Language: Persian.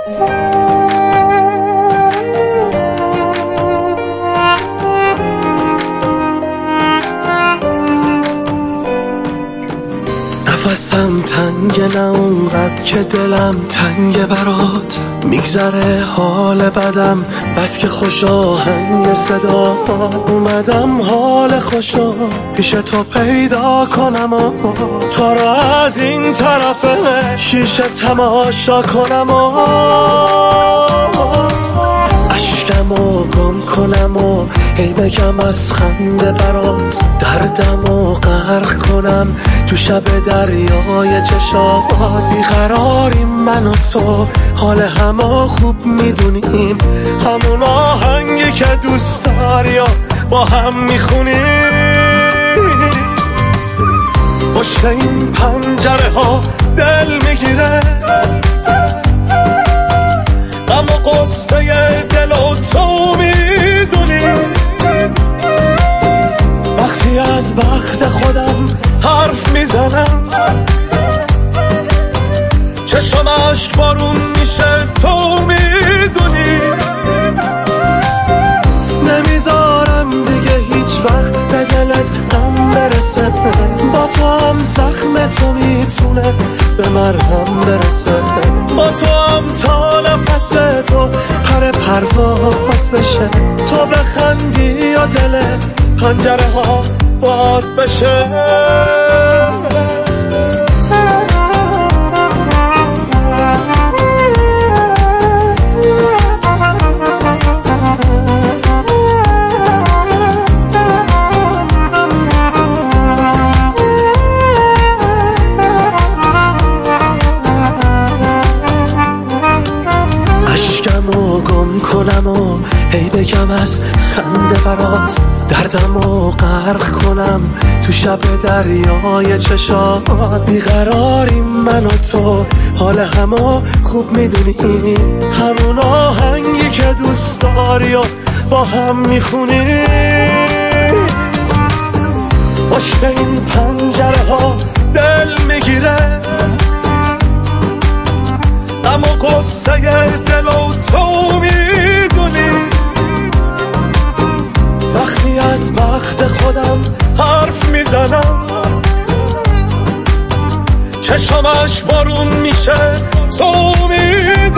نفسم تنگه، نه اونقدر که دلم تنگه برات. میگذره حال بدم بس که خوش آهنگ صدا. اومدم حال خوشا پیش تو پیدا کنم و تو رو از این طرف شیشه تماشا کنم و اشکمو گم کنم و هی بگم از خنده برات. دردمو غرق کنم تو شب دریای چشات. بیقراریم من و تو، حال همو خوب میدونیم. همون آهنگی که دوست داری و با هم میخونیم. پشت این پنجره ها دل میگیره غم و قصه دل و تو میدونی. وقتی از بخت خودم حرف میزنم چشم اشک بارون میشه، تو میدونی. نمیذارم دیگه هیچ وقت به دلت غم برسه. با تو هم زخم تو میتونه به مرهم برسه. با تو هم تا نفس تو پر پرواز بشه. تو بخندی و دل پنجره ها باز بشه. اشکمو گم کنم و هی بگم از خنده برات. دردمو غرق کنم تو شب دریای چشات. بیقراریم من و تو، حال همو خوب میدونیم. همون آهنگی که دوست داری و با هم میخونیم. پشت این پنجره ها دل میگیره غم و قصه دل و تو میدونی. وقتی از بخت خودم حرف میزنم چشمش بارون میشه، تو میدونی.